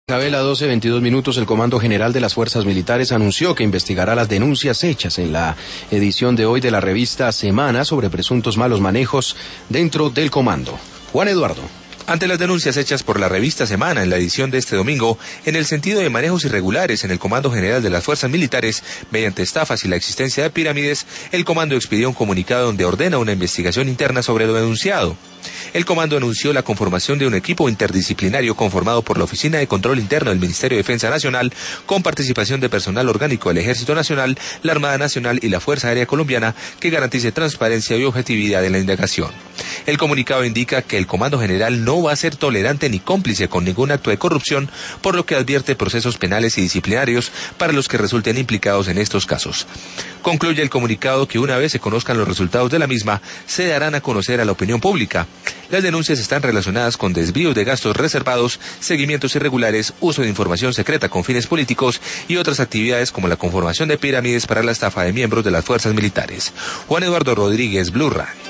Isabela, 12:22 el Comando General de las Fuerzas Militares anunció que investigará las denuncias hechas en la edición de hoy de la revista Semana sobre presuntos malos manejos dentro del comando. Juan Eduardo. Ante las denuncias hechas por la revista Semana en la edición de este domingo, en el sentido de manejos irregulares en el Comando General de las Fuerzas Militares, mediante estafas y la existencia de pirámides, el Comando expidió un comunicado donde ordena una investigación interna sobre lo denunciado. El Comando anunció la conformación de un equipo interdisciplinario conformado por la Oficina de Control Interno del Ministerio de Defensa Nacional, con participación de personal orgánico del Ejército Nacional, la Armada Nacional y la Fuerza Aérea Colombiana, que garantice transparencia y objetividad en la indagación. El comunicado indica que el Comando General no va a ser tolerante ni cómplice con ningún acto de corrupción, por lo que advierte procesos penales y disciplinarios para los que resulten implicados en estos casos. Concluye el comunicado que una vez se conozcan los resultados de la misma, se darán a conocer a la opinión pública. Las denuncias están relacionadas con desvíos de gastos reservados, seguimientos irregulares, uso de información secreta con fines políticos y otras actividades como la conformación de pirámides para la estafa de miembros de las fuerzas militares. Juan Eduardo Rodríguez, Blue Radio.